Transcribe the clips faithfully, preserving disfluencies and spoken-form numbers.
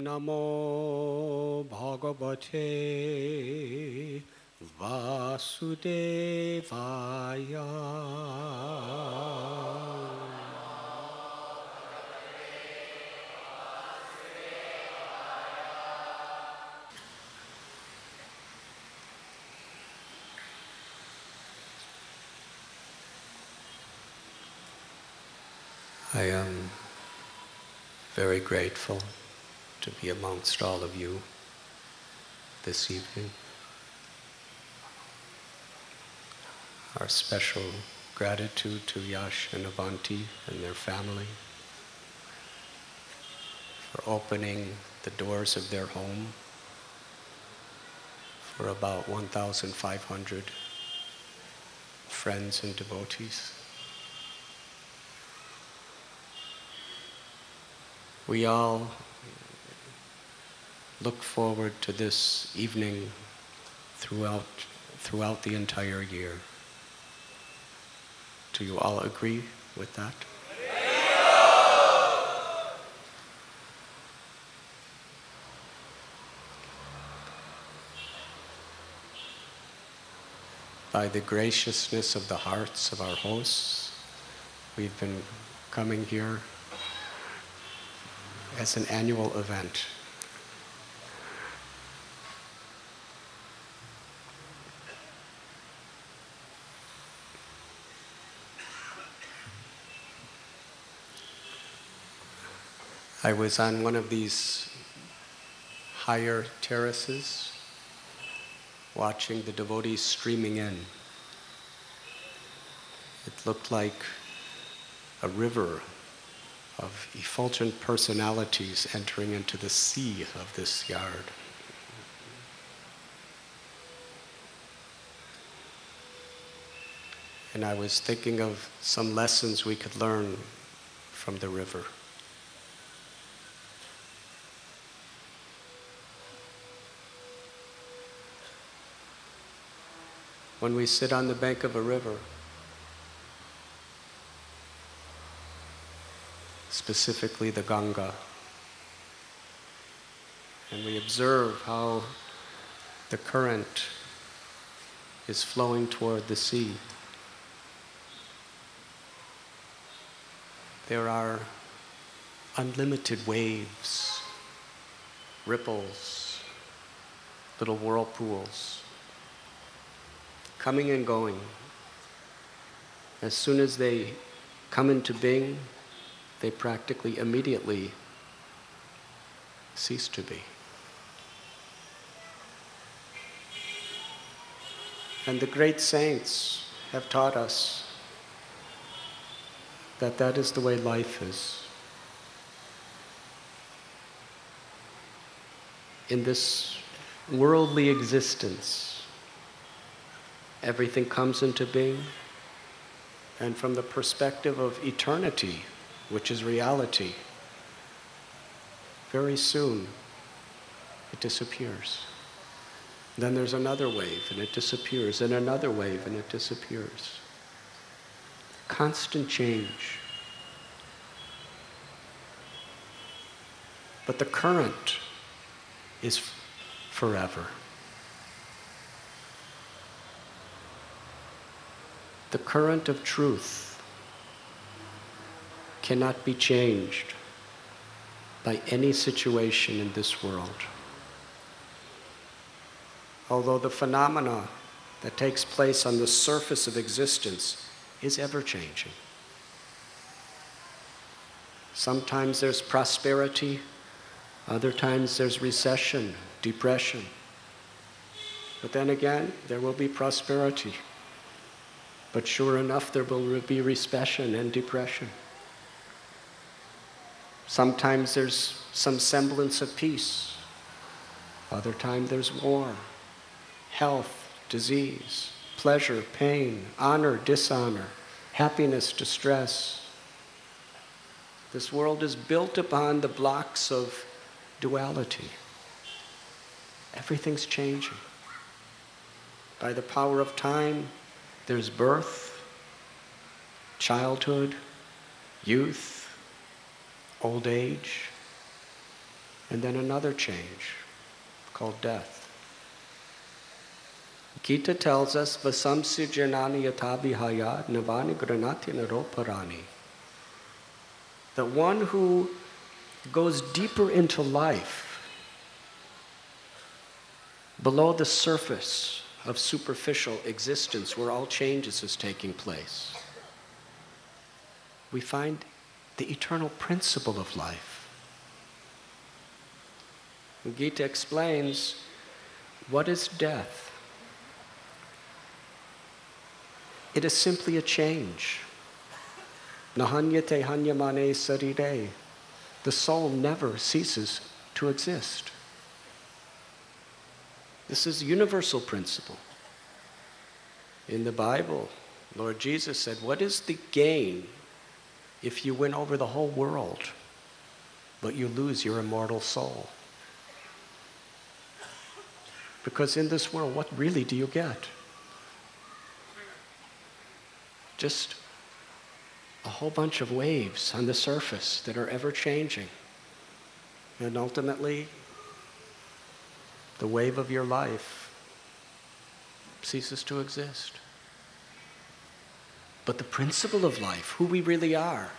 Namo Bhagavate Vasudevaya. I am very grateful to be amongst all of you this evening. Our special gratitude to Yash and Avanti and their family for opening the doors of their home for about one thousand five hundred friends and devotees. We all look forward to this evening throughout, throughout the entire year. Do you all agree with that? By the graciousness of the hearts of our hosts, we've been coming here as an annual event. I was on one of these higher terraces watching the devotees streaming in. It looked like a river of effulgent personalities entering into the sea of this yard. And I was thinking of some lessons we could learn from the river. When we sit on the bank of a river, specifically the Ganga, and we observe how the current is flowing toward the sea, there are unlimited waves, ripples, little whirlpools, coming and going. As soon as they come into being, they practically immediately cease to be. And the great saints have taught us that that is the way life is. In this worldly existence, everything comes into being, and from the perspective of eternity, which is reality, very soon it disappears. Then there's another wave and it disappears, and another wave and it disappears. Constant change. But the current is f- forever. The current of truth cannot be changed by any situation in this world. Although the phenomena that takes place on the surface of existence is ever-changing. Sometimes there's prosperity, other times there's recession, depression. But then again, there will be prosperity. But sure enough, there will be recession and depression. Sometimes there's some semblance of peace. Other times there's war, health, disease, pleasure, pain, honor, dishonor, happiness, distress. This world is built upon the blocks of duality. Everything's changing. By the power of time, there's birth, childhood, youth, old age, and then another change called death. Gita tells us, Vasamsi janani yatabi hayat navani granati naroparani. That one who goes deeper into life, below the surface of superficial existence where all changes is taking place, we find the eternal principle of life. And Gita explains, what is death? It is simply a change. Nahanyate hanyamane sarire. The soul never ceases to exist. This is a universal principle. In the Bible, Lord Jesus said, what is the gain if you win over the whole world, but you lose your immortal soul? Because in this world, what really do you get? Just a whole bunch of waves on the surface that are ever changing. And ultimately, the wave of your life ceases to exist. But the principle of life, who we really are,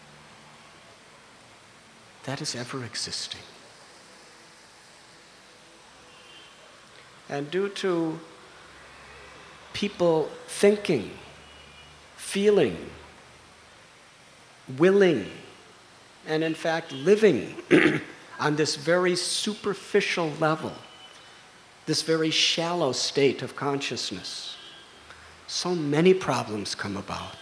that is ever existing. And due to people thinking, feeling, willing, and in fact living on this very superficial level, this very shallow state of consciousness, so many problems come about.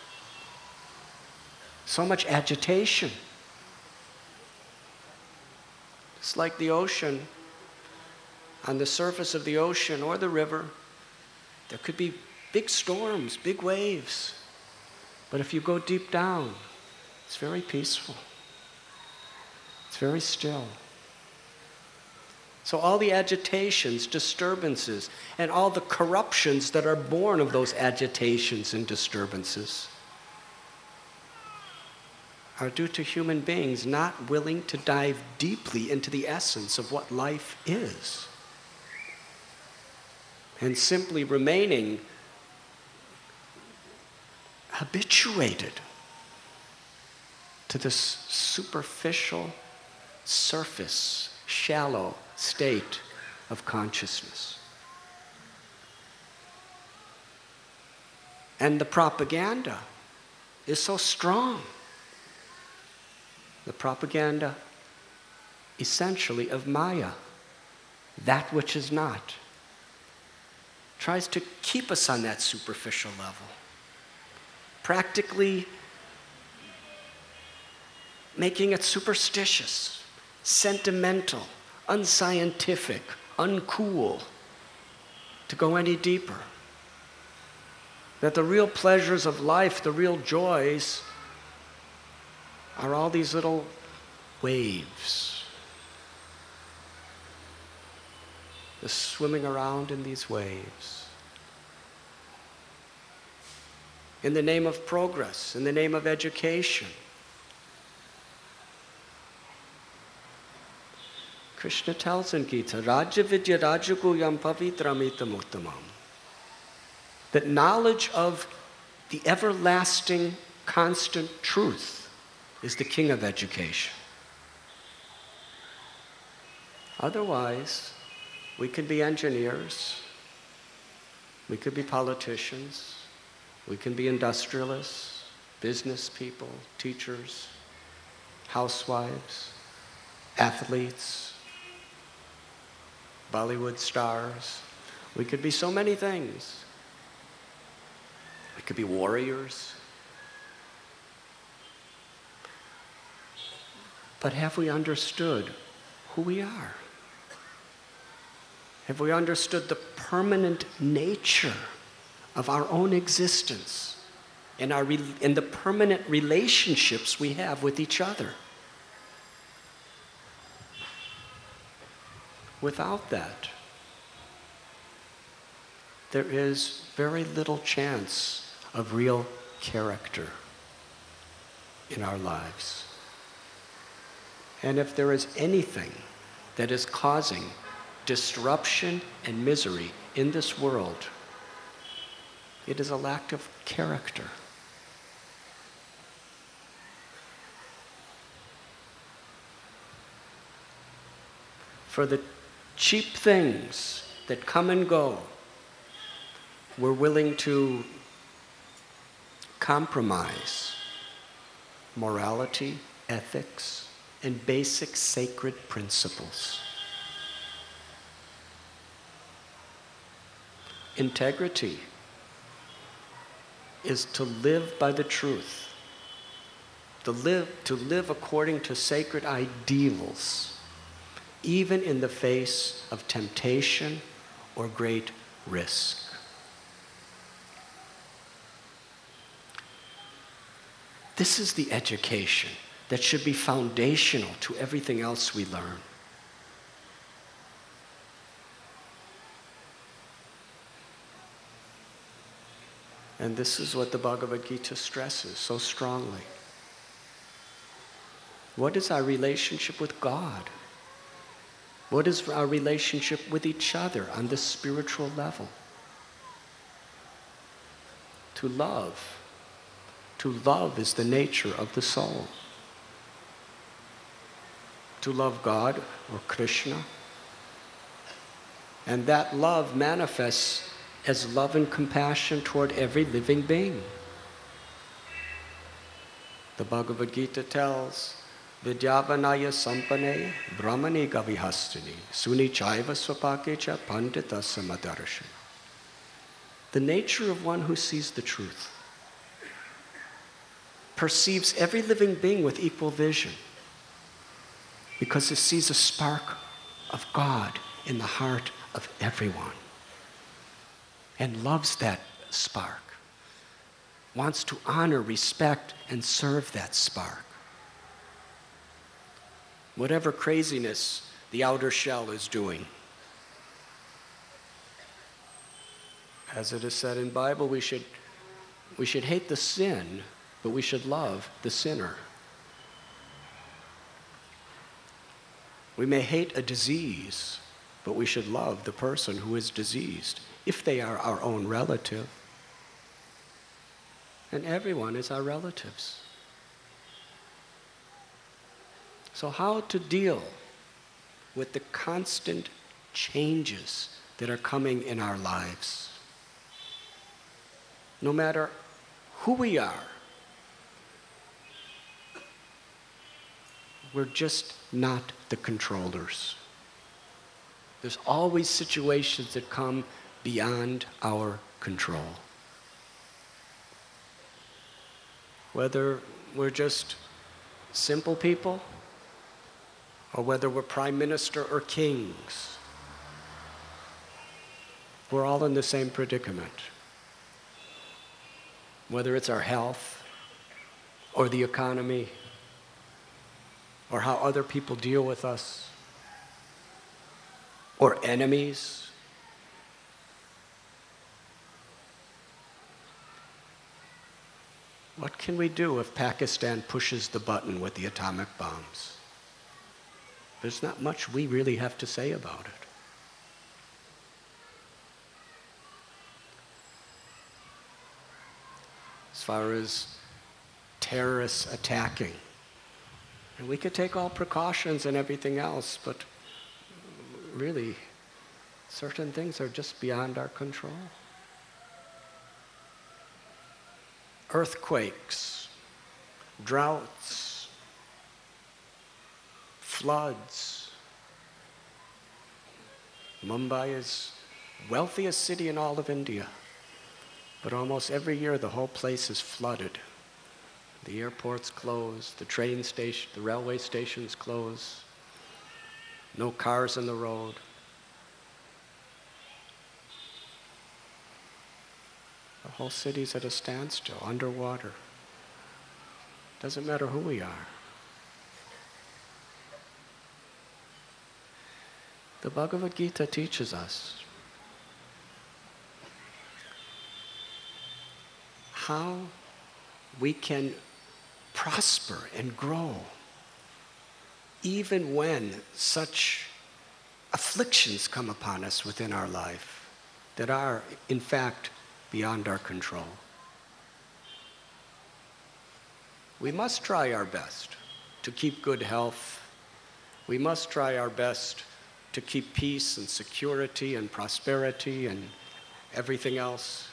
So much agitation. It's like the ocean. On the surface of the ocean or the river, there could be big storms, big waves. But if you go deep down, it's very peaceful. It's very still. So all the agitations, disturbances, and all the corruptions that are born of those agitations and disturbances are due to human beings not willing to dive deeply into the essence of what life is, and simply remaining habituated to this superficial, surface, shallow state of consciousness. And the propaganda is so strong. The propaganda essentially of Maya, that which is not, tries to keep us on that superficial level, practically making it superstitious, sentimental, unscientific, uncool to go any deeper. That the real pleasures of life, the real joys, are all these little waves, just swimming around in these waves. In the name of progress, in the name of education. Krishna tells in Gita, Raja Vidya Rajaguyam Pavitramita Uttamam, that knowledge of the everlasting, constant truth is the king of education. Otherwise, we could be engineers, we could be politicians, we can be industrialists, business people, teachers, housewives, athletes, Bollywood stars. We could be so many things. We could be warriors. But have we understood who we are? Have we understood the permanent nature of our own existence and, our re- and the permanent relationships we have with each other? Without that, there is very little chance of real character in our lives. And if there is anything that is causing disruption and misery in this world, it is a lack of character. For the cheap things that come and go, we're willing to compromise morality, ethics, and basic sacred principles. Integrity is to live by the truth, to live, to live according to sacred ideals, even in the face of temptation or great risk. This is the education that should be foundational to everything else we learn. And this is what the Bhagavad Gita stresses so strongly. What is our relationship with God? What is our relationship with each other on this spiritual level? To love. To love is the nature of the soul. To love God or Krishna. And that love manifests as love and compassion toward every living being. The Bhagavad Gita tells, Vidyavanaya sampane brahmani gavihastini suni chaiva swapakecha pandita samadarshi. The nature of one who sees the truth perceives every living being with equal vision because it sees a spark of God in the heart of everyone and loves that spark, wants to honor, respect, and serve that spark. Whatever craziness the outer shell is doing. As it is said in the Bible, we should, we should hate the sin, but we should love the sinner. We may hate a disease, but we should love the person who is diseased, if they are our own relative. And everyone is our relatives. So how to deal with the constant changes that are coming in our lives? No matter who we are, we're just not the controllers. There's always situations that come beyond our control. Whether we're just simple people, or whether we're prime minister or kings, we're all in the same predicament. Whether it's our health, or the economy, or how other people deal with us, or enemies. What can we do if Pakistan pushes the button with the atomic bombs? There's not much we really have to say about it. As far as terrorists attacking, and we could take all precautions and everything else, but really, certain things are just beyond our control. Earthquakes, droughts, floods. Mumbai is the wealthiest city in all of India, but almost every year the whole place is flooded. The airport's closed, the train station, the railway station's closed, no cars on the road. The whole city's at a standstill, underwater. Doesn't matter who we are. The Bhagavad Gita teaches us how we can prosper and grow even when such afflictions come upon us within our life that are, in fact, beyond our control. We must try our best to keep good health. We must try our best to keep peace and security and prosperity and everything else.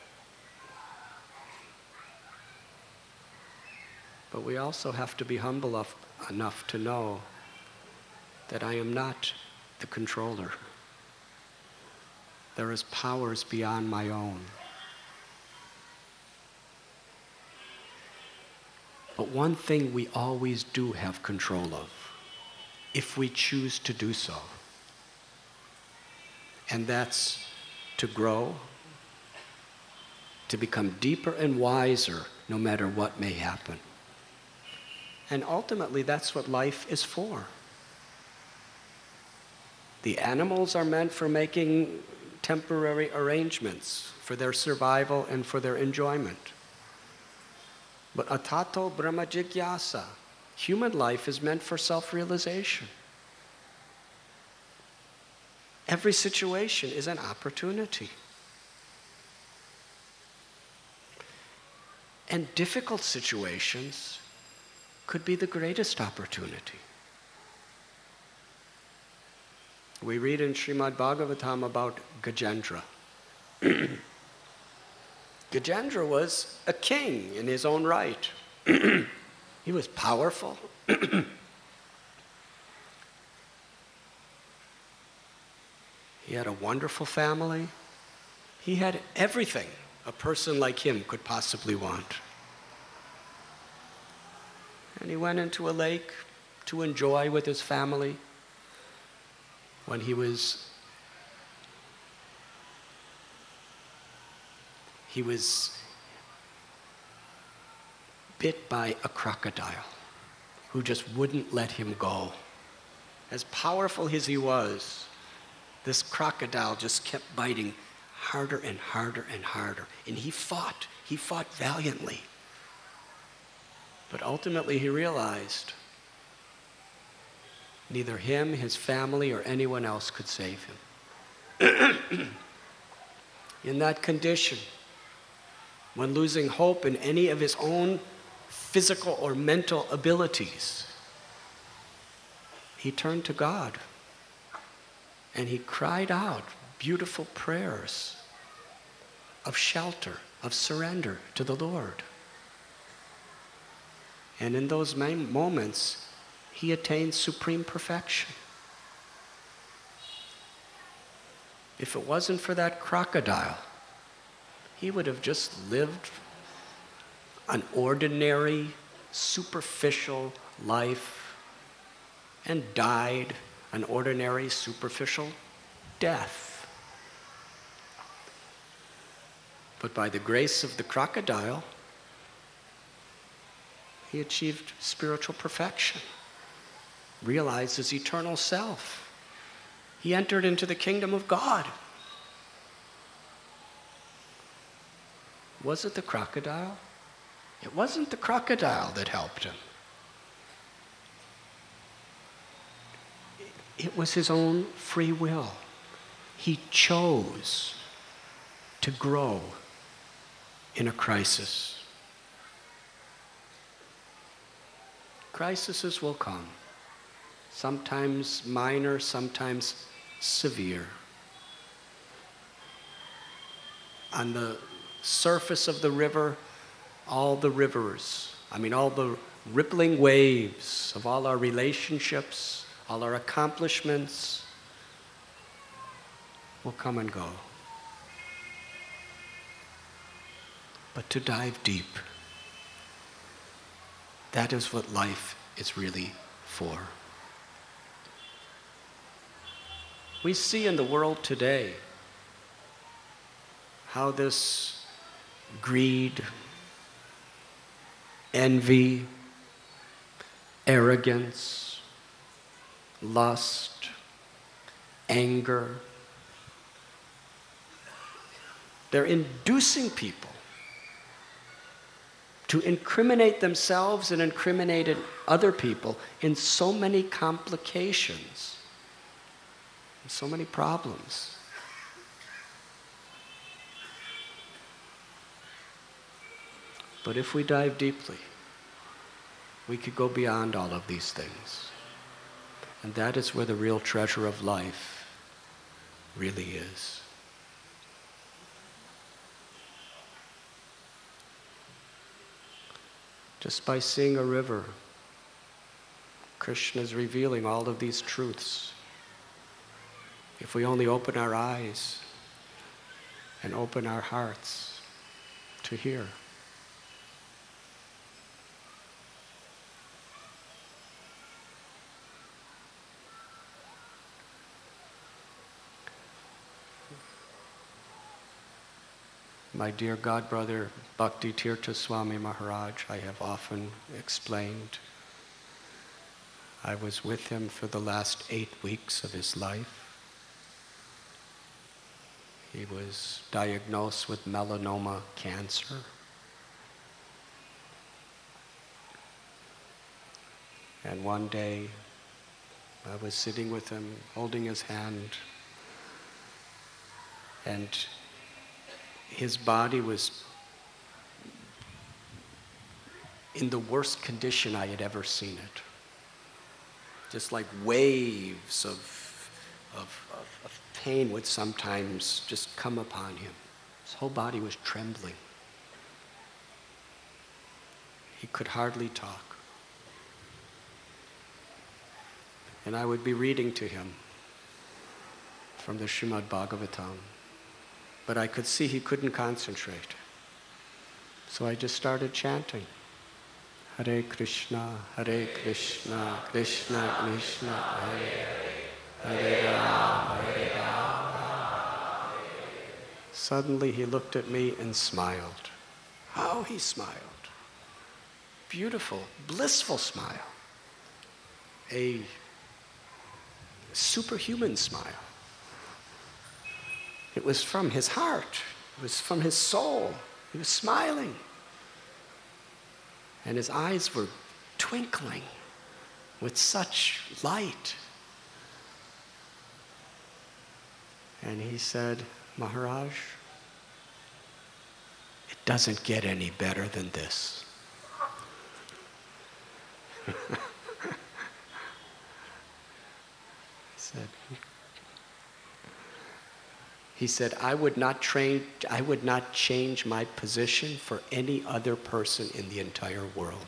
But we also have to be humble enough, enough to know that I am not the controller. There is powers beyond my own. But one thing we always do have control of, if we choose to do so, and that's to grow, to become deeper and wiser no matter what may happen. And ultimately, that's what life is for. The animals are meant for making temporary arrangements for their survival and for their enjoyment. But atato brahma jigyasa, human life is meant for self-realization. Every situation is an opportunity. And difficult situations could be the greatest opportunity. We read in Srimad Bhagavatam about Gajendra. Gajendra was a king in his own right. He was powerful. He had a wonderful family. He had everything a person like him could possibly want. And he went into a lake to enjoy with his family when he was he was bit by a crocodile who just wouldn't let him go. As powerful as he was, this crocodile just kept biting harder and harder and harder. And he fought. He fought valiantly. But ultimately he realized neither him, his family, or anyone else could save him. In that condition, when losing hope in any of his own physical or mental abilities, he turned to God and he cried out beautiful prayers of shelter, of surrender to the Lord. And in those moments, he attained supreme perfection. If it wasn't for that crocodile, he would have just lived an ordinary, superficial life and died an ordinary, superficial death. But by the grace of the crocodile, he achieved spiritual perfection, realized his eternal self. He entered into the kingdom of God. Was it the crocodile? It wasn't the crocodile that helped him. It was his own free will. He chose to grow in a crisis. Crises will come, sometimes minor, sometimes severe. On the surface of the river, all the rivers, I mean all the rippling waves of all our relationships, all our accomplishments will come and go. But to dive deep, that is what life is really for. We see in the world today how this greed, envy, arrogance, lust, anger, they're inducing people to incriminate themselves and incriminate other people in so many complications, so many problems. But if we dive deeply, we could go beyond all of these things. And that is where the real treasure of life really is. Just by seeing a river, Krishna is revealing all of these truths. If we only open our eyes and open our hearts to hear. My dear godbrother, Bhakti Tirtha Swami Maharaj, I have often explained. I was with him for the last eight weeks of his life. He was diagnosed with melanoma cancer. And one day, I was sitting with him, holding his hand, and his body was in the worst condition I had ever seen it. Just like waves of, of, of, of pain would sometimes just come upon him. His whole body was trembling. He could hardly talk. And I would be reading to him from the Srimad Bhagavatam. But I could see he couldn't concentrate. So I just started chanting. Hare Krishna, Hare Krishna, Krishna Krishna, Hare Hare Rama, Hare Rama. Suddenly he looked at me and smiled. How he smiled. Beautiful, blissful smile. A superhuman smile. It was from his heart. It was from his soul. He was smiling. And his eyes were twinkling with such light. And he said, Maharaj, it doesn't get any better than this. He said, He said, I would not train, I would not change my position for any other person in the entire world.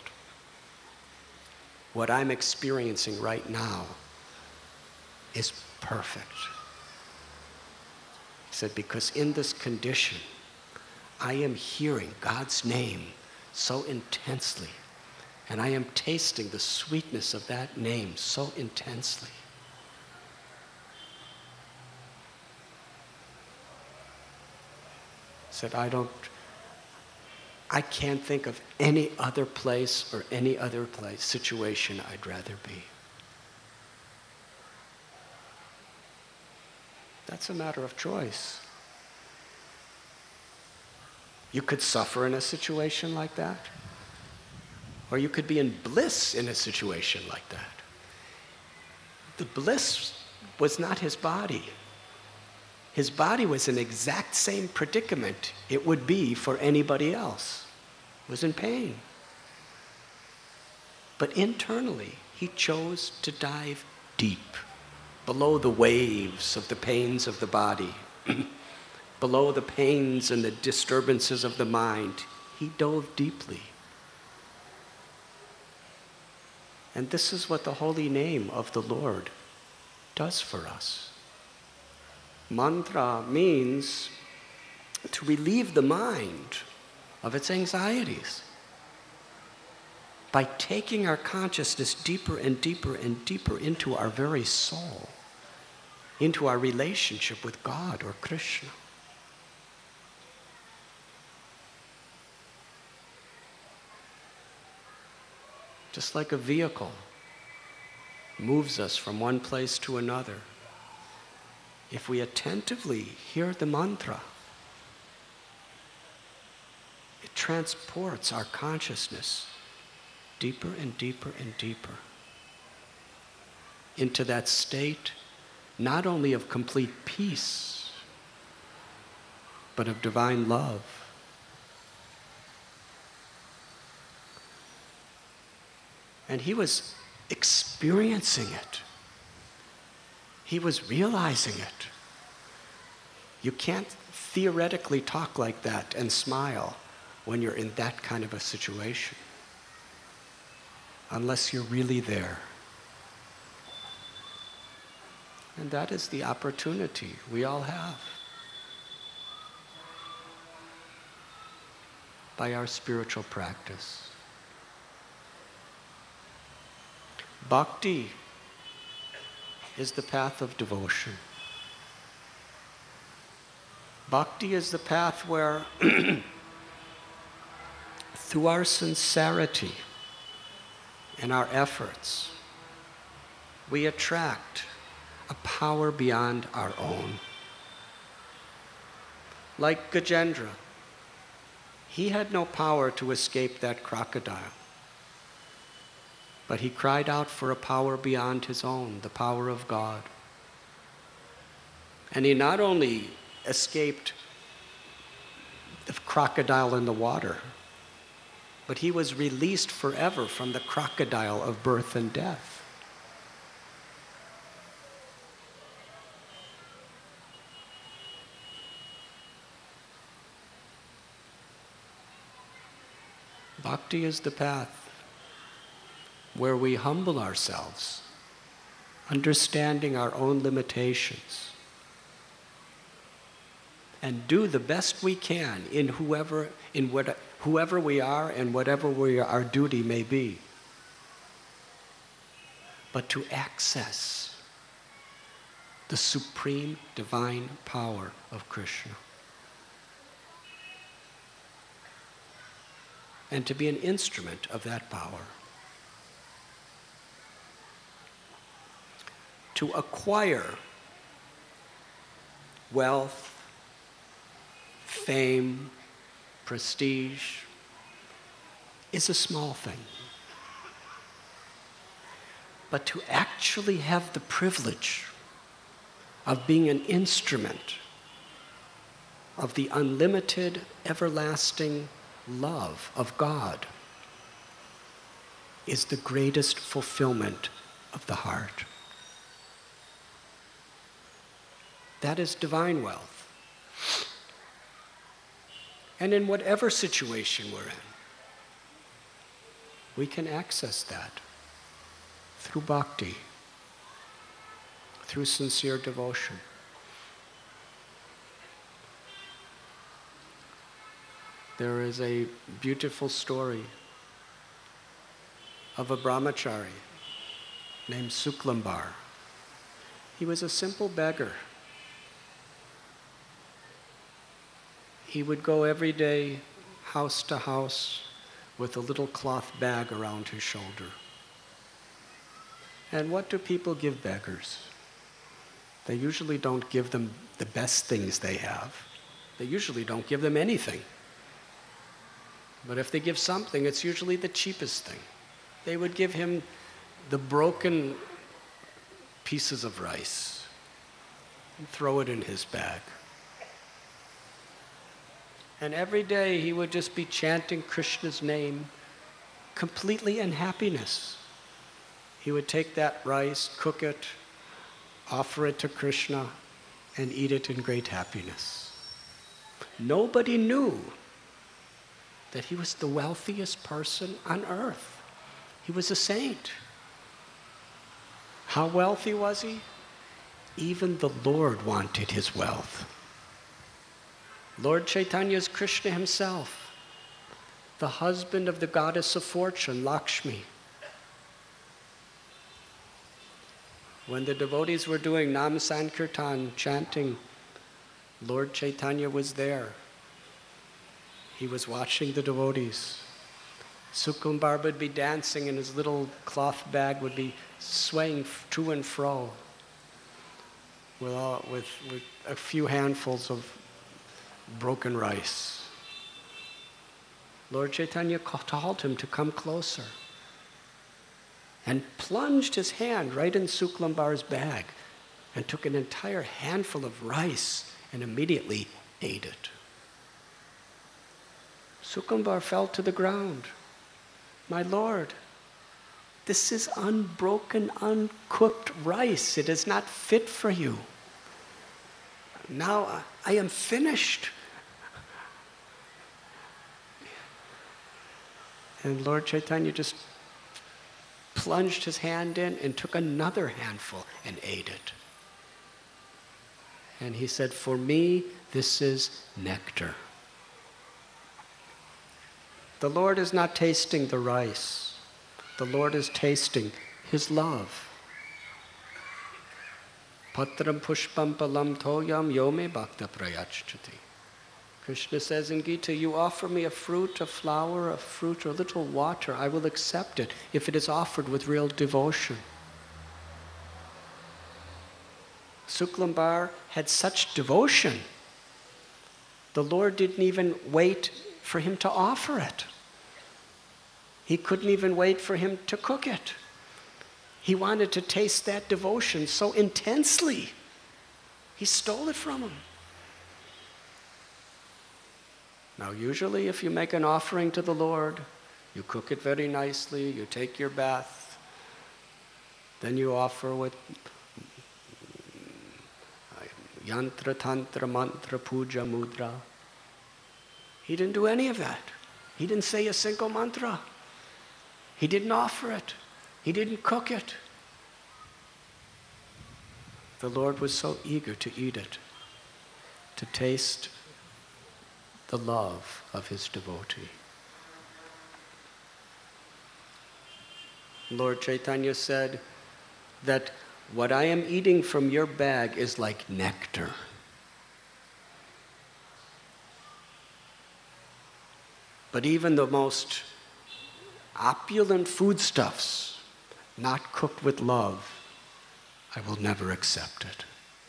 What I'm experiencing right now is perfect. He said, because in this condition, I am hearing God's name so intensely, and I am tasting the sweetness of that name so intensely. Said, I don't, I can't think of any other place or any other place, situation I'd rather be. That's a matter of choice. You could suffer in a situation like that, or you could be in bliss in a situation like that. The bliss was not his body. His body was in the exact same predicament it would be for anybody else. It was in pain. But internally, he chose to dive deep, below the waves of the pains of the body, below the pains and the disturbances of the mind. He dove deeply. And this is what the holy name of the Lord does for us. Mantra means to relieve the mind of its anxieties by taking our consciousness deeper and deeper and deeper into our very soul, into our relationship with God or Krishna. Just like a vehicle moves us from one place to another, if we attentively hear the mantra It transports our consciousness deeper and deeper and deeper into that state not only of complete peace, but of divine love. And he was experiencing it. He was realizing it. You can't theoretically talk like that and smile when you're in that kind of a situation, unless you're really there. And that is the opportunity we all have by our spiritual practice. Bhakti is the path of devotion. Bhakti is the path where, through our sincerity and our efforts, we attract a power beyond our own. Like Gajendra, he had no power to escape that crocodile. But he cried out for a power beyond his own, the power of God. And he not only escaped the crocodile in the water, but he was released forever from the crocodile of birth and death. Bhakti is the path where we humble ourselves, understanding our own limitations, and do the best we can in whoever, in what, whoever we are and whatever we, our duty may be. But to access the supreme divine power of Krishna. And to be an instrument of that power. To acquire wealth, fame, prestige is a small thing. But to actually have the privilege of being an instrument of the unlimited, everlasting love of God is the greatest fulfillment of the heart. That is divine wealth. And in whatever situation we're in, we can access that through bhakti, through sincere devotion. There is a beautiful story of a brahmachari named Suklambar. He was a simple beggar. He would go every day, house to house, with a little cloth bag around his shoulder. And what do people give beggars? They usually don't give them the best things they have. They usually don't give them anything. But if they give something, it's usually the cheapest thing. They would give him the broken pieces of rice and throw it in his bag. And every day he would just be chanting Krishna's name completely in happiness. He would take that rice, cook it, offer it to Krishna, and eat it in great happiness. Nobody knew that he was the wealthiest person on earth. He was a saint. How wealthy was he? Even the Lord wanted his wealth. Lord Chaitanya is Krishna himself, the husband of the goddess of fortune, Lakshmi. When the devotees were doing Nam Sankirtan, chanting, Lord Chaitanya was there. He was watching the devotees. Suklambar would be dancing and his little cloth bag would be swaying to and fro with, all, with, with a few handfuls of broken rice. Lord Chaitanya called him to come closer and plunged his hand right in Suklambar's bag and took an entire handful of rice and immediately ate it. Suklambar fell to the ground. My Lord, this is unbroken, uncooked rice. It is not fit for you. Now I am finished. And Lord Chaitanya just plunged his hand in and took another handful and ate it. And he said, for me, this is nectar. The Lord is not tasting the rice. The Lord is tasting his love. Patram pushpam palam toyam yome bhakta prayachchati. Krishna says in Gita, you offer me a fruit, a flower, a fruit, or a little water, I will accept it if it is offered with real devotion. Suklambar had such devotion, the Lord didn't even wait for him to offer it. He couldn't even wait for him to cook it. He wanted to taste that devotion so intensely. He stole it from him. Now, usually if you make an offering to the Lord, you cook it very nicely, you take your bath, then you offer with yantra, tantra, mantra, puja, mudra. He didn't do any of that. He didn't say a single mantra. He didn't offer it. He didn't cook it. The Lord was so eager to eat it, to taste the love of his devotee. Lord Chaitanya said that what I am eating from your bag is like nectar. But even the most opulent foodstuffs, not cooked with love, I will never accept it.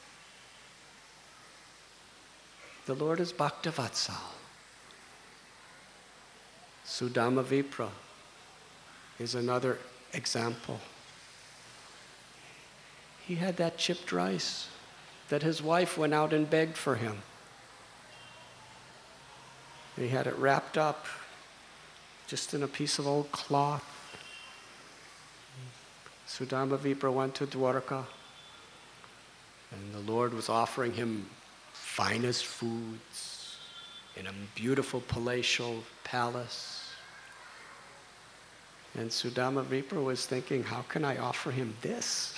The Lord is Bhaktavatsal. Sudama Vipra is another example. He had that chipped rice that his wife went out and begged for him. He had it wrapped up just in a piece of old cloth. Sudama Vipra went to Dwarka, and the Lord was offering him finest foods in a beautiful palatial palace. And Sudama Vipra was thinking, how can I offer him this?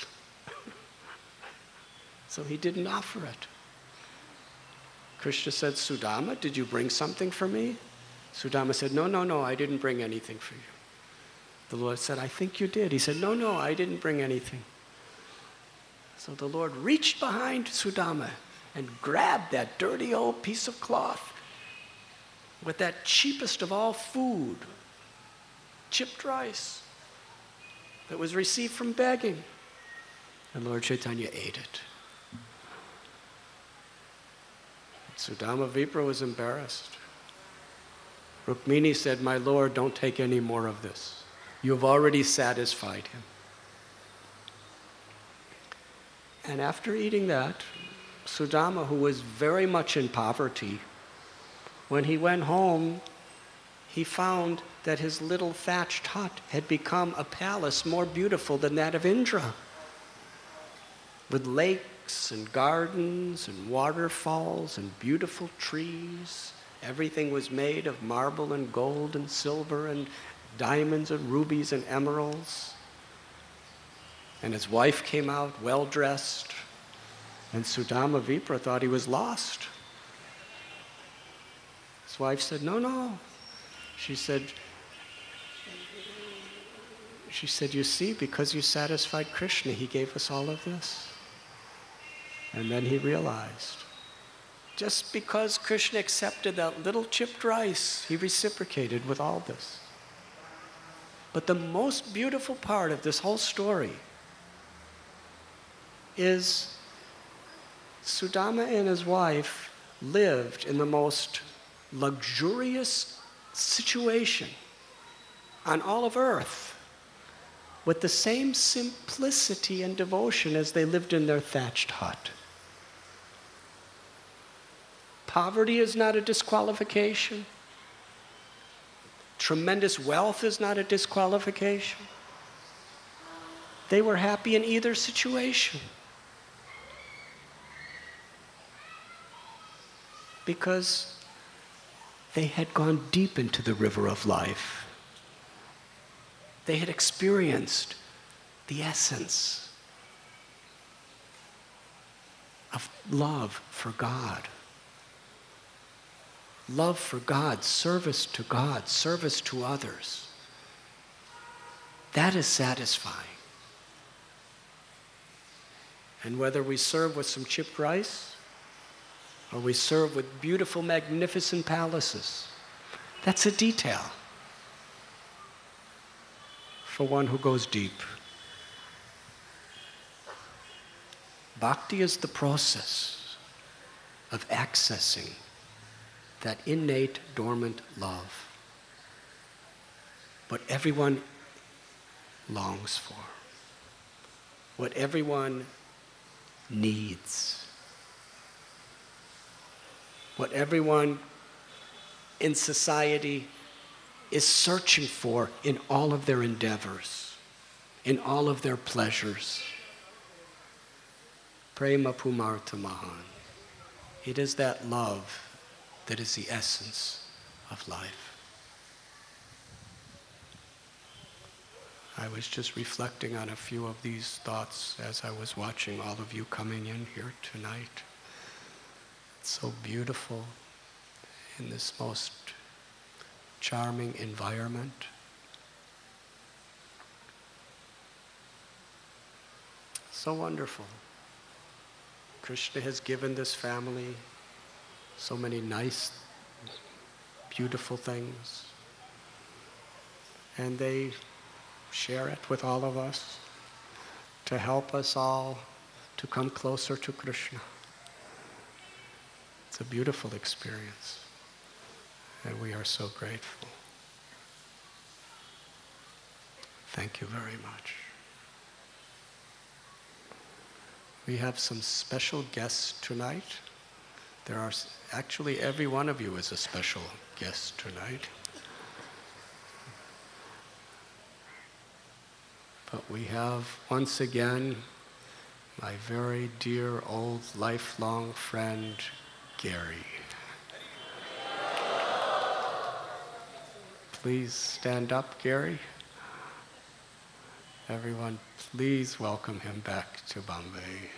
So he didn't offer it. Krishna said, Sudama, did you bring something for me? Sudama said, no, no, no, I didn't bring anything for you. The Lord said, I think you did. He said, no, no, I didn't bring anything. So the Lord reached behind Sudama and grabbed that dirty old piece of cloth with that cheapest of all food, chipped rice, that was received from begging. And Lord Chaitanya ate it. Sudama Vipra was embarrassed. Rukmini said, my Lord, don't take any more of this. You have already satisfied him. And after eating that, Sudama, who was very much in poverty, when he went home, he found that his little thatched hut had become a palace more beautiful than that of Indra, with lakes and gardens and waterfalls and beautiful trees. Everything was made of marble and gold and silver and diamonds and rubies and emeralds. And his wife came out well-dressed, and Sudama Vipra thought he was lost. His wife said, no, no. She said, she said, you see, because you satisfied Krishna, he gave us all of this. And then he realized, just because Krishna accepted that little chipped rice, he reciprocated with all this. But the most beautiful part of this whole story is Sudama and his wife lived in the most luxurious situation on all of earth with the same simplicity and devotion as they lived in their thatched hut. Poverty is not a disqualification. Tremendous wealth is not a disqualification. They were happy in either situation. Because they had gone deep into the river of life. They had experienced the essence of love for God. Love for God, service to God, service to others. That is satisfying. And whether we serve with some chipped rice, or we serve with beautiful, magnificent palaces, that's a detail for one who goes deep. Bhakti is the process of accessing that innate, dormant love, what everyone longs for, what everyone needs, what everyone in society is searching for in all of their endeavors, in all of their pleasures. Prema Pumartha Mahan. It is that love that is the essence of life. I was just reflecting on a few of these thoughts as I was watching all of you coming in here tonight. It's so beautiful in this most charming environment. So wonderful. Krishna has given this family so many nice, beautiful things. And they share it with all of us to help us all to come closer to Krishna. It's a beautiful experience. And we are so grateful. Thank you very much. We have some special guests tonight. There are, actually every one of you is a special guest tonight. But we have, once again, my very dear old lifelong friend, Gary. Please stand up, Gary. Everyone, please welcome him back to Bombay.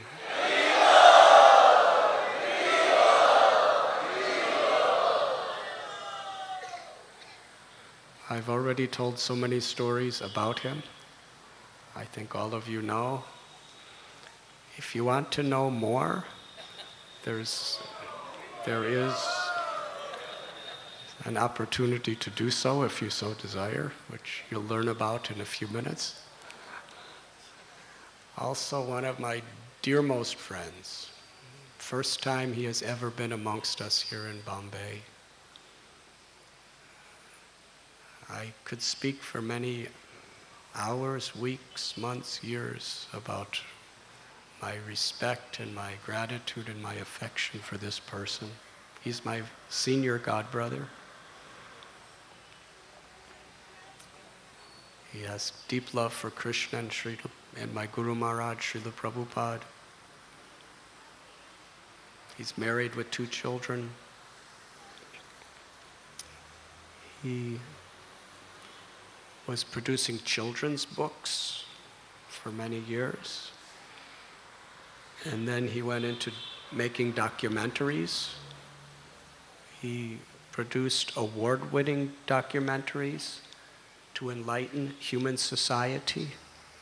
I've already told so many stories about him. I think all of you know. If you want to know more, there's, there is an opportunity to do so if you so desire, which you'll learn about in a few minutes. Also one of my dearmost friends. First time he has ever been amongst us here in Bombay. I could speak for many hours, weeks, months, years about my respect and my gratitude and my affection for this person. He's my senior godbrother. He has deep love for Krishna and, Sri, and my Guru Maharaj, Srila Prabhupada. He's married with two children. He was producing children's books for many years. And then he went into making documentaries. He produced award-winning documentaries to enlighten human society,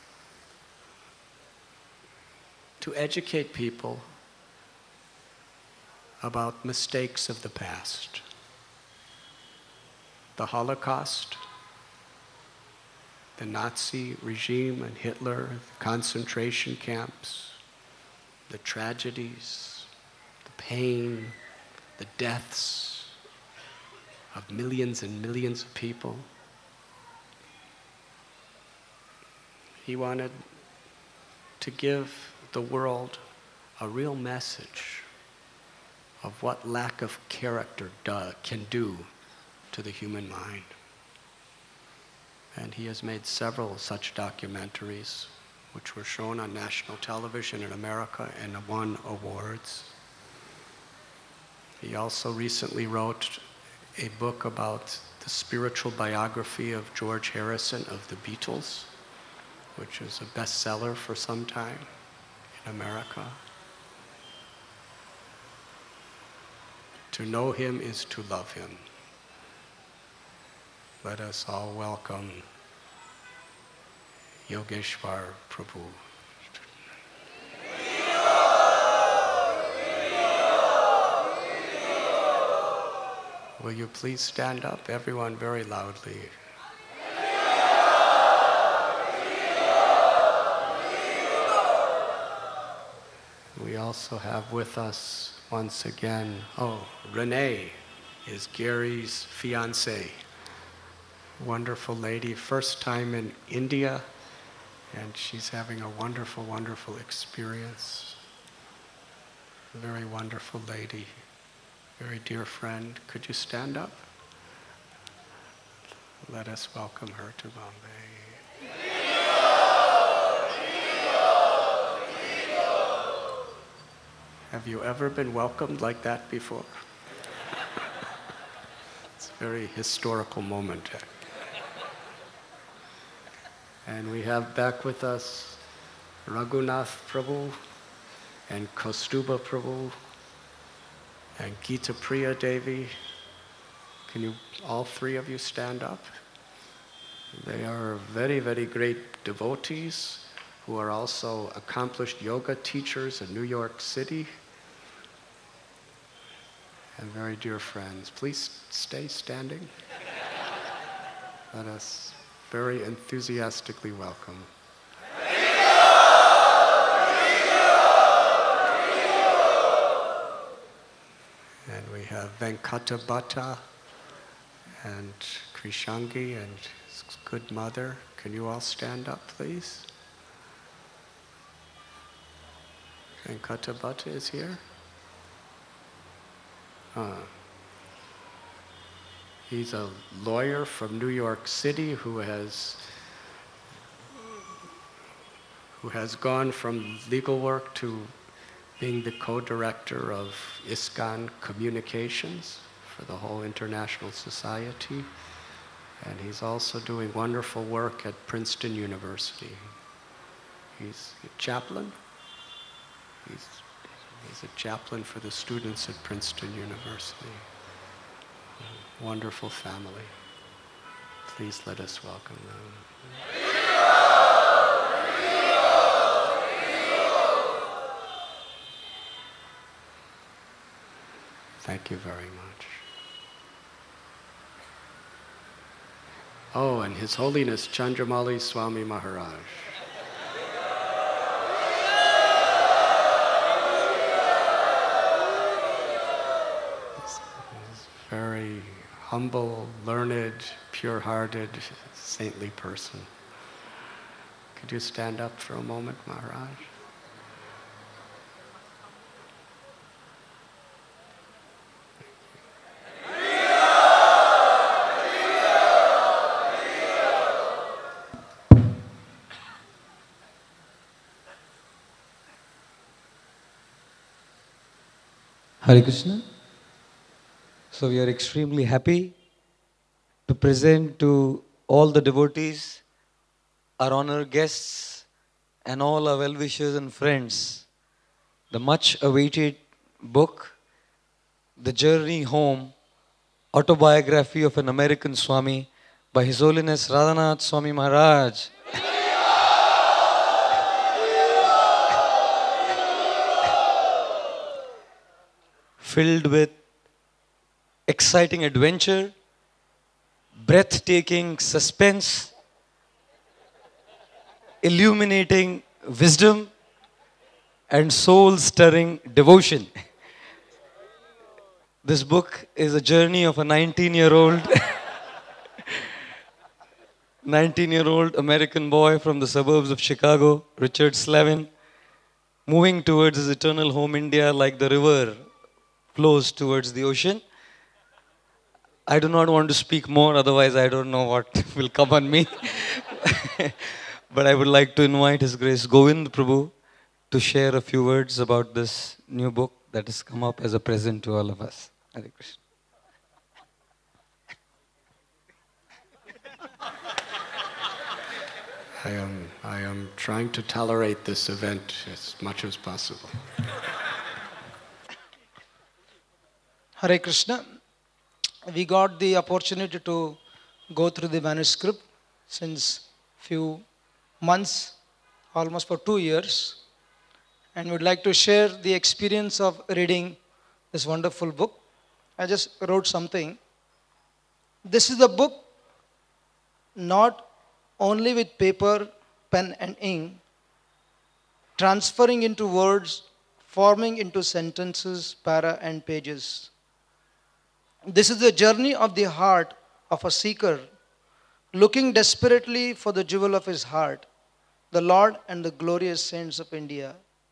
to educate people about mistakes of the past. The Holocaust, the Nazi regime and Hitler, the concentration camps, the tragedies, the pain, the deaths of millions and millions of people. He wanted to give the world a real message of what lack of character do, can do to the human mind. And he has made several such documentaries, which were shown on national television in America and won awards. He also recently wrote a book about the spiritual biography of George Harrison of the Beatles, which is a bestseller for some time in America. To know him is to love him. Let us all welcome Yogeshwar Prabhu. Will you please stand up, everyone, very loudly? We also have with us, once again, oh, Renee is Gary's fiancée. Wonderful lady, first time in India, and she's having a wonderful, wonderful experience. A very wonderful lady, very dear friend. Could you stand up? Let us welcome her to Bombay. Have you ever been welcomed like that before? It's a very historical moment. And we have back with us Raghunath Prabhu and Kaustuba Prabhu and Gita Priya Devi. Can you, all three of you, stand up? They are very, very great devotees who are also accomplished yoga teachers in New York City, and very dear friends. Please stay standing. Let us very enthusiastically welcome. And we have Venkata Bhatta and Krishangi and his good mother. Can you all stand up, please? Venkata Bhatta is here. Uh, he's a lawyer from New York City who has who has gone from legal work to being the co-director of ISKCON Communications for the whole international society. And he's also doing wonderful work at Princeton University. He's a chaplain. He's, he's a chaplain for the students at Princeton University. A wonderful family. Please let us welcome them. Thank you very much. Oh, and His Holiness Chandramauli Swami Maharaj. Very humble, learned, pure-hearted, saintly person. Could you stand up for a moment, Maharaj? Hare Krishna. So we are extremely happy to present to all the devotees, our honored guests, and all our well-wishers and friends, the much-awaited book, The Journey Home, Autobiography of an American Swami by His Holiness Radhanath Swami Maharaj. Filled with exciting adventure, breathtaking suspense, illuminating wisdom, and soul-stirring devotion. This book is a journey of a nineteen-year-old nineteen-year-old American boy from the suburbs of Chicago, Richard Slavin, moving towards his eternal home India like the river flows towards the ocean. I do not want to speak more, otherwise I don't know what will come on me. But I would like to invite His Grace Govind Prabhu to share a few words about this new book that has come up as a present to all of us. Hare Krishna. I am, I am trying to tolerate this event as much as possible. Hare Krishna. We got the opportunity to go through the manuscript since few months, almost for two years, and would like to share the experience of reading this wonderful book. I just wrote something. This is the book not only with paper, pen and ink, transferring into words, forming into sentences, para and pages. This is the journey of the heart of a seeker, looking desperately for the jewel of his heart, the Lord and the glorious saints of India.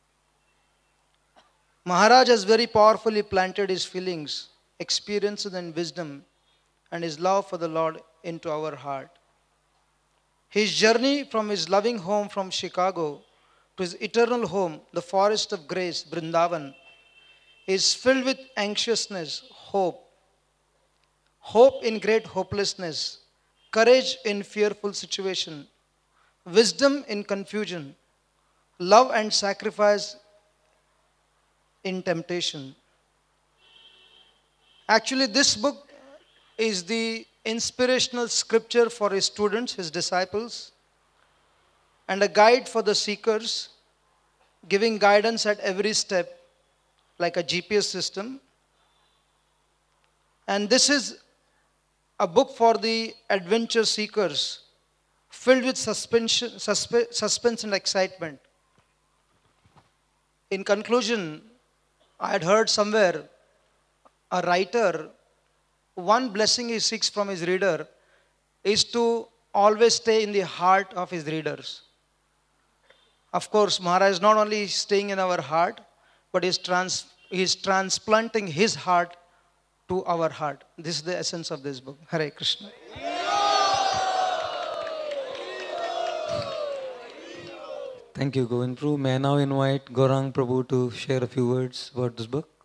Maharaj has very powerfully planted his feelings, experiences and wisdom and his love for the Lord into our heart. His journey from his loving home from Chicago to his eternal home, the forest of grace, Vrindavan, is filled with anxiousness, hope, hope in great hopelessness, courage in fearful situation, wisdom in confusion, love and sacrifice in temptation. Actually, this book is the inspirational scripture for his students, his disciples, and a guide for the seekers, giving guidance at every step like a G P S system. And this is a book for the adventure seekers, filled with suspension, suspe- suspense and excitement. In conclusion, I had heard somewhere a writer, one blessing he seeks from his reader is to always stay in the heart of his readers. Of course, Maharaj is not only staying in our heart, but he is trans, he is transplanting his heart to our heart. This is the essence of this book. Hare Krishna. Thank you, Govind Prabhu. May I now invite Gaurang Prabhu to share a few words about this book?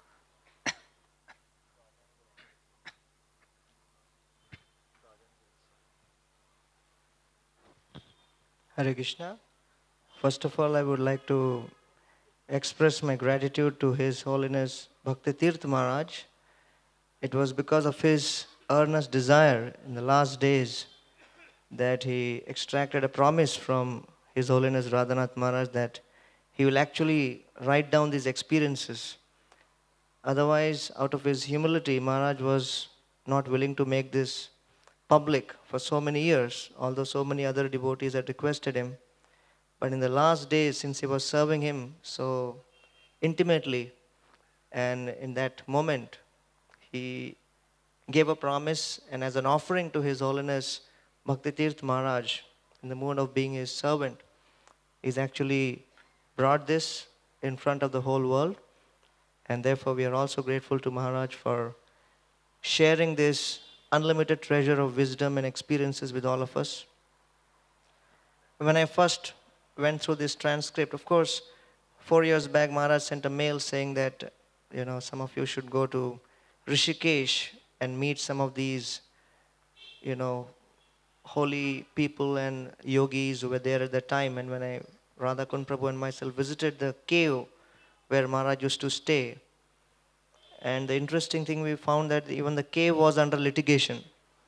Hare Krishna. First of all, I would like to express my gratitude to His Holiness Bhakti Tirth Maharaj. It was because of his earnest desire in the last days that he extracted a promise from His Holiness Radhanath Maharaj that he will actually write down these experiences. Otherwise, out of his humility, Maharaj was not willing to make this public for so many years, although so many other devotees had requested him. But in the last days, since he was serving him so intimately, and in that moment, he gave a promise, and as an offering to His Holiness Bhakti Tirth Maharaj, in the mood of being his servant, he's actually brought this in front of the whole world. And therefore, we are also grateful to Maharaj for sharing this unlimited treasure of wisdom and experiences with all of us. When I first went through this transcript, of course, four years back, Maharaj sent a mail saying that, you know, some of you should go to Rishikesh and meet some of these, you know, holy people and yogis who were there at that time. And when I, Radhakund Prabhu and myself visited the cave where Maharaj used to stay, and the interesting thing, we found that even the cave was under litigation.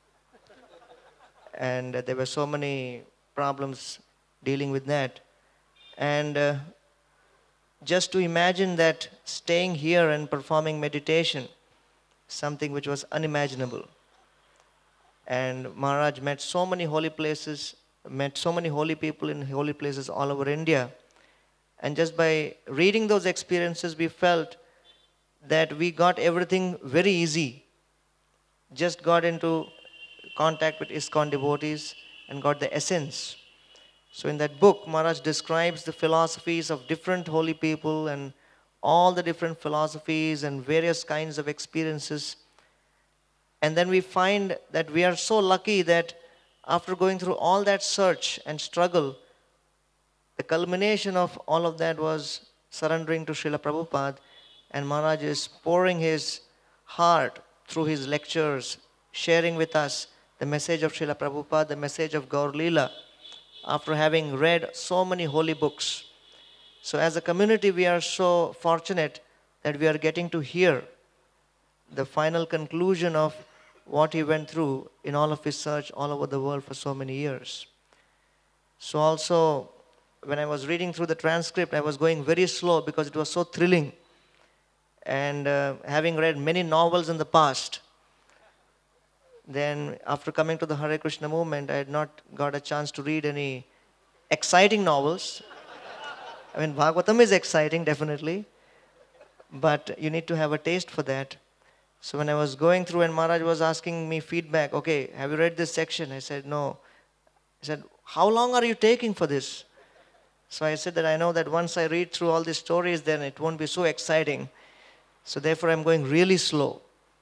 And there were so many problems dealing with that. And uh, just to imagine that staying here and performing meditation, something which was unimaginable. And Maharaj met so many holy places, met so many holy people in holy places all over India. And just by reading those experiences, we felt that we got everything very easy. Just got into contact with ISKCON devotees and got the essence. So in that book, Maharaj describes the philosophies of different holy people and all the different philosophies and various kinds of experiences. And then we find that we are so lucky that after going through all that search and struggle, the culmination of all of that was surrendering to Srila Prabhupada, and Maharaj is pouring his heart through his lectures, sharing with us the message of Srila Prabhupada, the message of Gaur Leela, after having read so many holy books. So as a community, we are so fortunate that we are getting to hear the final conclusion of what he went through in all of his search all over the world for so many years. So also, when I was reading through the transcript, I was going very slow because it was so thrilling. And uh, having read many novels in the past, then after coming to the Hare Krishna movement, I had not got a chance to read any exciting novels. I mean, Bhagavatam is exciting, definitely, but you need to have a taste for that. So when I was going through and Maharaj was asking me feedback, okay, have you read this section? I said, no. He said, how long are you taking for this? So I said that I know that once I read through all these stories, then it won't be so exciting. So therefore, I'm going really slow.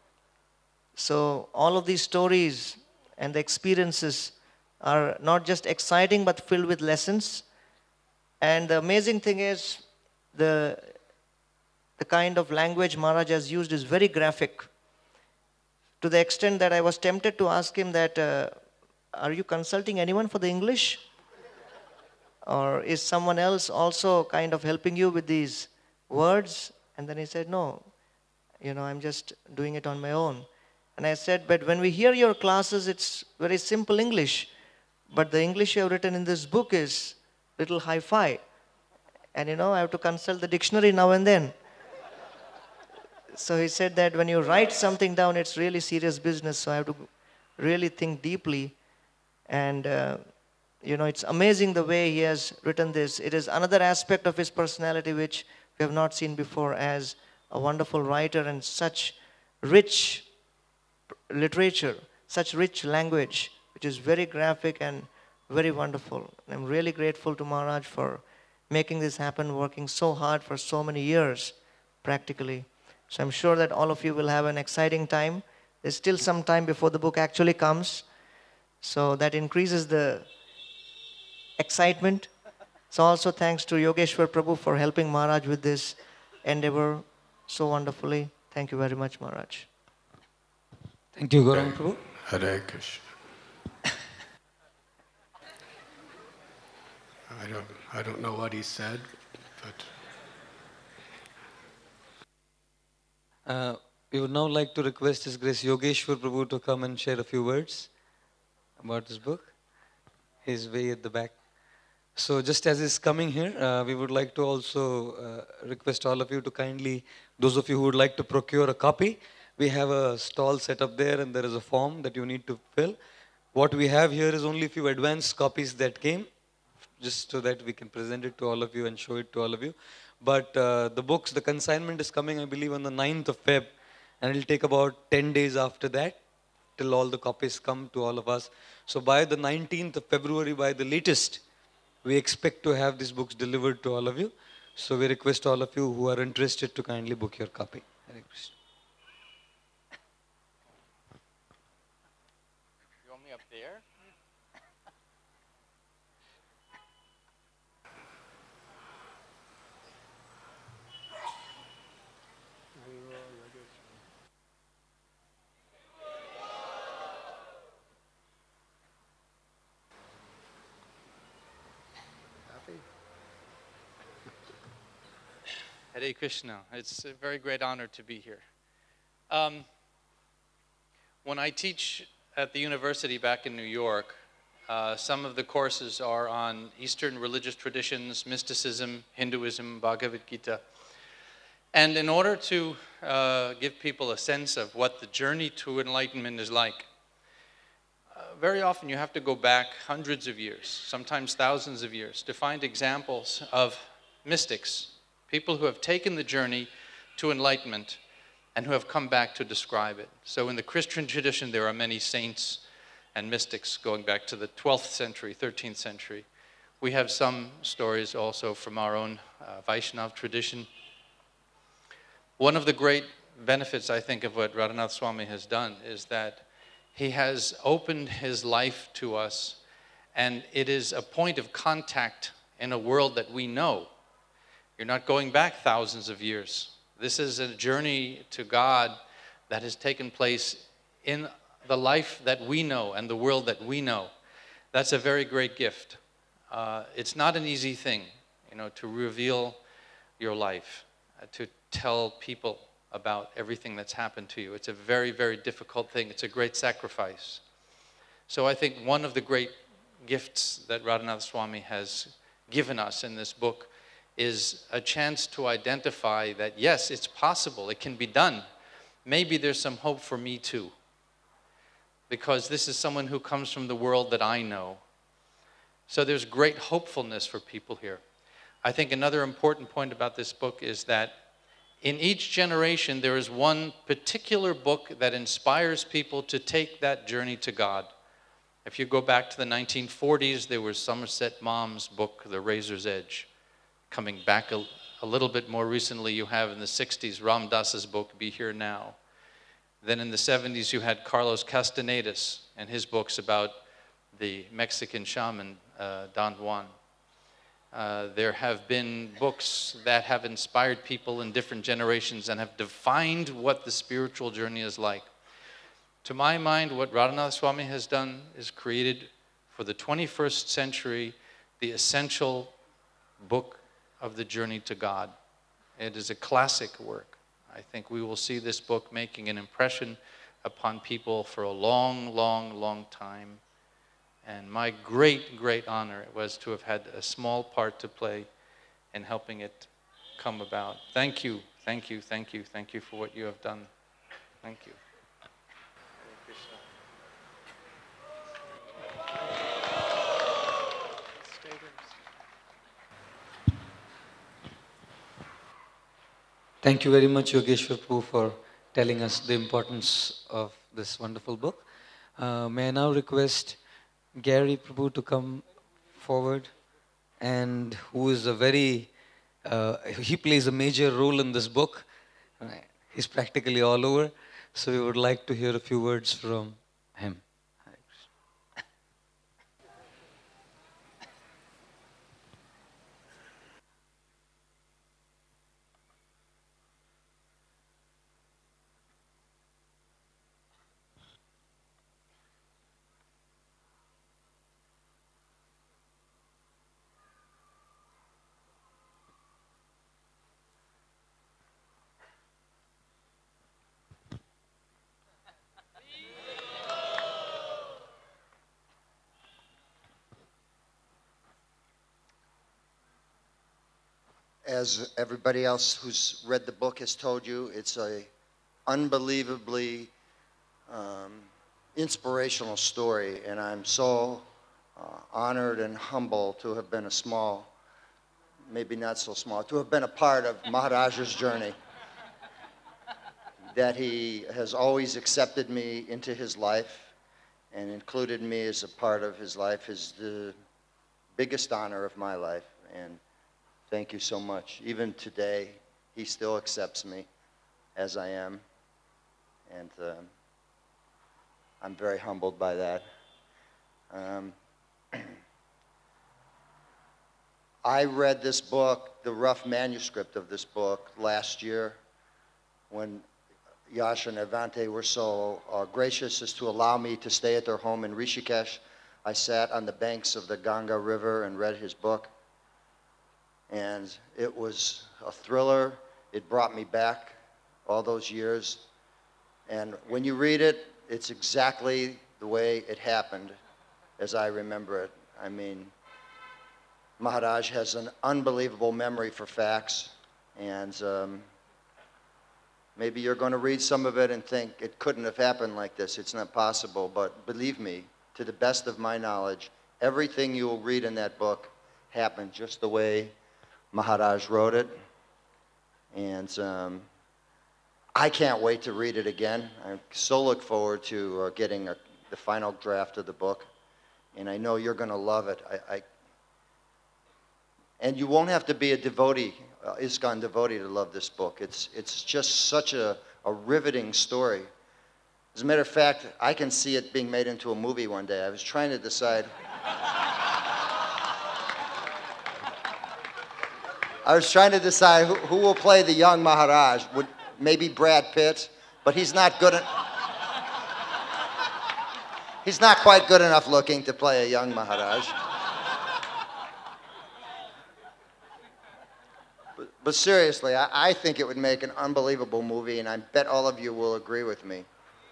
So all of these stories and the experiences are not just exciting, but filled with lessons. And the amazing thing is, the, the kind of language Maharaj has used is very graphic, to the extent that I was tempted to ask him that, uh, are you consulting anyone for the English? Or is someone else also kind of helping you with these words? And then he said, no, you know, I'm just doing it on my own. And I said, but when we hear your classes, it's very simple English. But the English you have written in this book is little hi-fi. And you know, I have to consult the dictionary now and then. So he said that when you write something down, it's really serious business. So I have to really think deeply. And, uh, you know, it's amazing the way he has written this. It is another aspect of his personality which we have not seen before, as a wonderful writer and such rich literature, such rich language, which is very graphic and very wonderful. And I'm really grateful to Maharaj for making this happen, working so hard for so many years, practically. So I'm sure that all of you will have an exciting time. There's still some time before the book actually comes. So that increases the excitement. So also thanks to Yogeshwar Prabhu for helping Maharaj with this endeavor so wonderfully. Thank you very much, Maharaj. Thank you, Gauranga Prabhu. Hare Krishna. I don't, I don't know what he said, but... Uh, we would now like to request His Grace Yogeshwar Prabhu to come and share a few words about this book. He's way at the back. So just as he's coming here, uh, we would like to also uh, request all of you to kindly, those of you who would like to procure a copy, we have a stall set up there and there is a form that you need to fill. What we have here is only a few advanced copies that came, just so that we can present it to all of you and show it to all of you. But uh, the books, the consignment is coming, I believe, on the ninth of February, and it will take about ten days after that till all the copies come to all of us. So by the nineteenth of February, by the latest, we expect to have these books delivered to all of you. So we request all of you who are interested to kindly book your copy. Hare Krishna. You want me up there? Hare Krishna. It's a very great honor to be here. Um, when I teach at the university back in New York, uh, some of the courses are on Eastern religious traditions, mysticism, Hinduism, Bhagavad Gita. And in order to uh, give people a sense of what the journey to enlightenment is like, uh, very often you have to go back hundreds of years, sometimes thousands of years, to find examples of mystics, people who have taken the journey to enlightenment and who have come back to describe it. So in the Christian tradition, there are many saints and mystics going back to the twelfth century, thirteenth century. We have some stories also from our own uh, Vaishnav tradition. One of the great benefits, I think, of what Radhanath Swami has done is that he has opened his life to us, and it is a point of contact in a world that we know. You're not going back thousands of years. This is a journey to God that has taken place in the life that we know and the world that we know. That's a very great gift. Uh, it's not an easy thing, you know, to reveal your life, uh, to tell people about everything that's happened to you. It's a very, very difficult thing. It's a great sacrifice. So I think one of the great gifts that Radhanath Swami has given us in this book is a chance to identify that, yes, it's possible, it can be done. Maybe there's some hope for me too. Because this is someone who comes from the world that I know. So there's great hopefulness for people here. I think another important point about this book is that in each generation there is one particular book that inspires people to take that journey to God. If you go back to the nineteen forties, there was Somerset Maugham's book, The Razor's Edge. Coming back a, a little bit more recently, you have in the sixties Ram Dass's book, Be Here Now. Then in the seventies, you had Carlos Castaneda's and his books about the Mexican shaman, uh, Don Juan. Uh, there have been books that have inspired people in different generations and have defined what the spiritual journey is like. To my mind, what Radhanath Swami has done is created for the twenty-first century the essential book of the journey to God. It is a classic work. I think we will see this book making an impression upon people for a long, long, long time. And my great, great honor was to have had a small part to play in helping it come about. Thank you, thank you, thank you, thank you for what you have done. Thank you. Thank you very much, Yogeshwar Prabhu, for telling us the importance of this wonderful book. Uh, may I now request Gary Prabhu to come forward, and who is a very, uh, he plays a major role in this book. Uh, he's practically all over, so we would like to hear a few words from him. As everybody else who's read the book has told you, it's a unbelievably um, inspirational story, and I'm so uh, honored and humble to have been a small, maybe not so small, to have been a part of Maharaj's journey, that he has always accepted me into his life and included me as a part of his life is the biggest honor of my life. And thank you so much. Even today, he still accepts me as I am. And um, I'm very humbled by that. Um, I read this book, the rough manuscript of this book, last year when Yash and Avante were so uh, gracious as to allow me to stay at their home in Rishikesh. I sat on the banks of the Ganga River and read his book. And it was a thriller. It brought me back all those years. And when you read it, it's exactly the way it happened as I remember it. I mean, Maharaj has an unbelievable memory for facts. And um, maybe you're going to read some of it and think it couldn't have happened like this. It's not possible. But believe me, to the best of my knowledge, everything you will read in that book happened just the way Maharaj wrote it. And um, I can't wait to read it again. I so look forward to uh, getting a, the final draft of the book, and I know you're going to love it. I, I, and you won't have to be a devotee, uh, ISKCON devotee, to love this book. It's, it's just such a, a riveting story. As a matter of fact, I can see it being made into a movie one day. I was trying to decide. I was trying to decide who, who will play the young Maharaj. Would maybe Brad Pitt, but he's not good. En- he's not quite good enough looking to play a young Maharaj. But, but seriously, I, I think it would make an unbelievable movie, and I bet all of you will agree with me.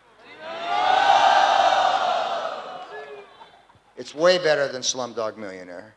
It's way better than Slumdog Millionaire.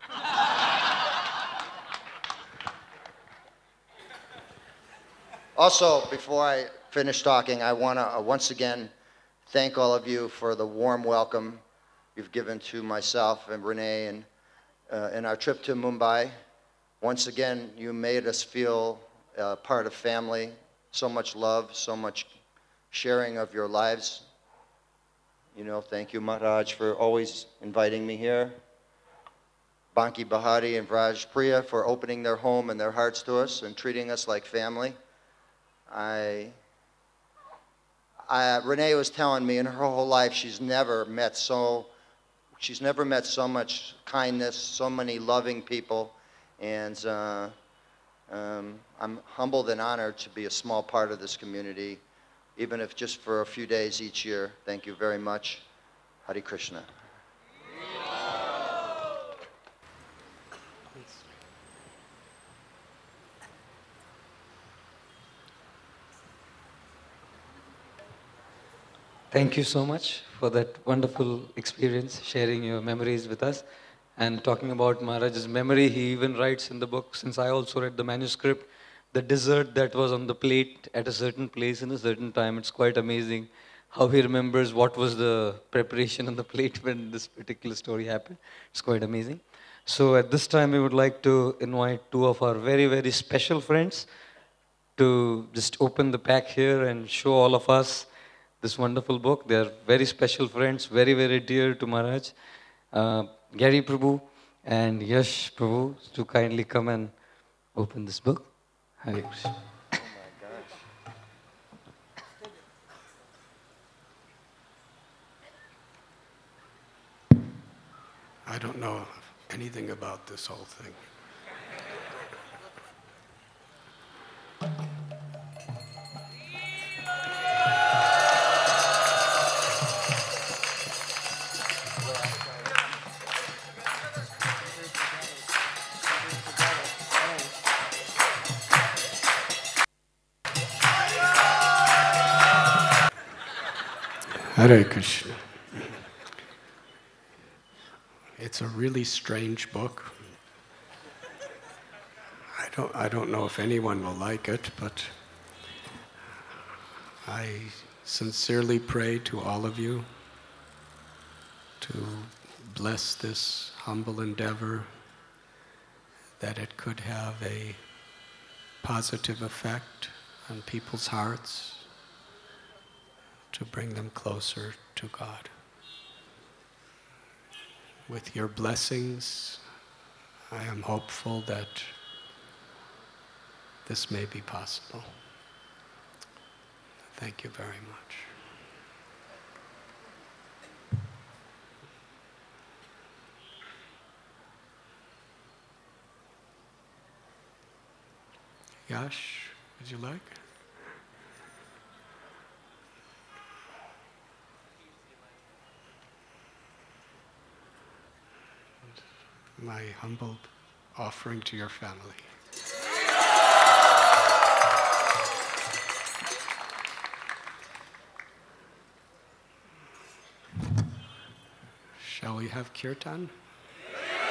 Also, before I finish talking, I want to uh, once again thank all of you for the warm welcome you've given to myself and Renee and uh, in our trip to Mumbai. Once again, you made us feel uh, part of family. So much love, so much sharing of your lives. You know, thank you, Maharaj, for always inviting me here. Banki Bahari and Vraj Priya for opening their home and their hearts to us and treating us like family. I, I, Renee was telling me in her whole life she's never met so, she's never met so much kindness, so many loving people, and uh, um, I'm humbled and honored to be a small part of this community, even if just for a few days each year. Thank you very much. Hare Krishna. Thank you so much for that wonderful experience, sharing your memories with us. And talking about Maharaj's memory, he even writes in the book, since I also read the manuscript, the dessert that was on the plate at a certain place in a certain time. It's quite amazing how he remembers what was the preparation on the plate when this particular story happened. It's quite amazing. So at this time, we would like to invite two of our very, very special friends to just open the pack here and show all of us this wonderful book. They are very special friends, very, very dear to Maharaj. Uh, Gary Prabhu and Yash Prabhu to kindly come and open this book. Hare Krishna. Oh my gosh. I don't know anything about this whole thing. Hare Krishna. It's a really strange book. I don't, I don't know if anyone will like it, but I sincerely pray to all of you to bless this humble endeavor, that it could have a positive effect on people's hearts, to bring them closer to God. With your blessings, I am hopeful that this may be possible. Thank you very much. Yash, would you like? My humble offering to your family. Shall we have kirtan?